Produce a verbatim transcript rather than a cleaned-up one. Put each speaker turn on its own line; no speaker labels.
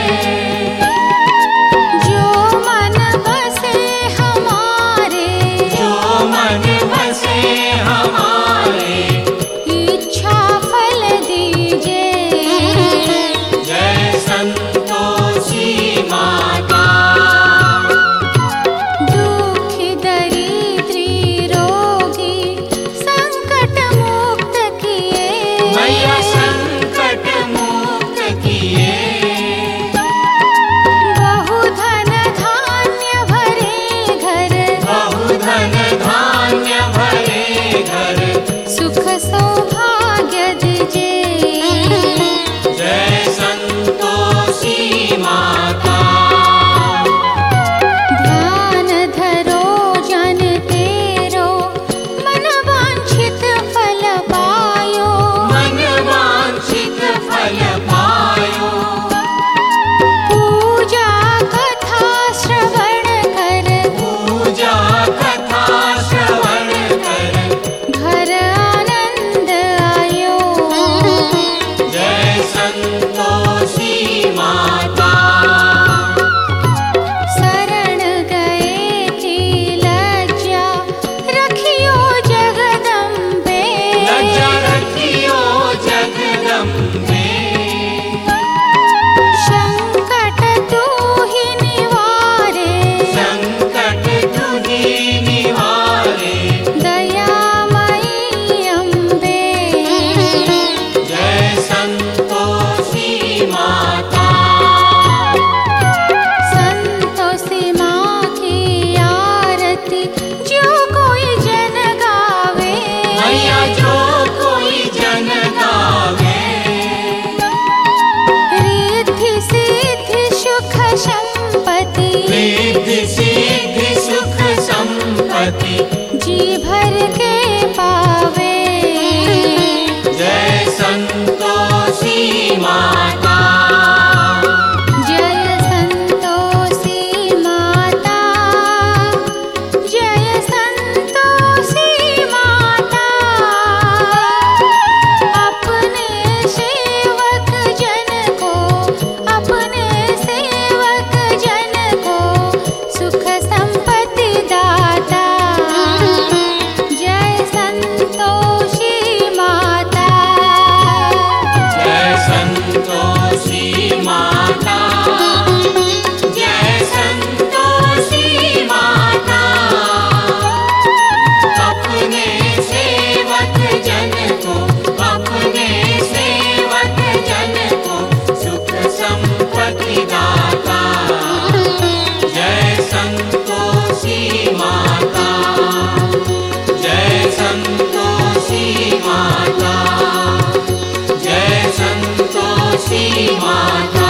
जो मन बसे हमारे,
जो मन बसे हमारे,
इच्छा फल दीजे।
जय संतोषी माता।
दुखी दरिद्री रोगी संकट मुक्त किए,
मैया संकट मुक्त किए।
बहु धन धान्य भरे घर,
बहु धन धान्य भरे घर,
सुख सौभाग्य दीजे।
जय संतोषी माता।
ध्यान धरो जन तेरो, मन वांछित फल पायो।
मन वांछित फल पायो।
पूजा कथा श्रवण कर,
पूजा कथा श्रवण कर,
घर आनंद आयो।
जय संतोषी माता।
शरण गए की लज्जा रखियो जगदम्बे।
लज्जा रखियो जगदम्बे।
संकट तू ही निवारे,
संकट तुझी निवारे।
दयामयी अम्बे।
जय संतोषी माता।
संतोषी माँ की आरती जो कोई जन गावे।
मैया जो कोई जन गावे,
रिद्धि सिद्धि सुख संपत्ति,
रिद्धि सिद्धि सुख संपत्ति।
जी भर के पावे।
जय संतोषी माता।
जय संतोषी माता, जय संतोषी माता। अपने सेवक जन को, अपने सेवक जन को सुख संपत्ति दाता। जय संतोषी माता।
जय संतोषी माता। जय संतोषी माता। अपने सेवक जन को, अपने सेवक जन को सुख संपत्ति दाता। जय संतोषी माता। जय संतोषी माता। जय संतोषी माता।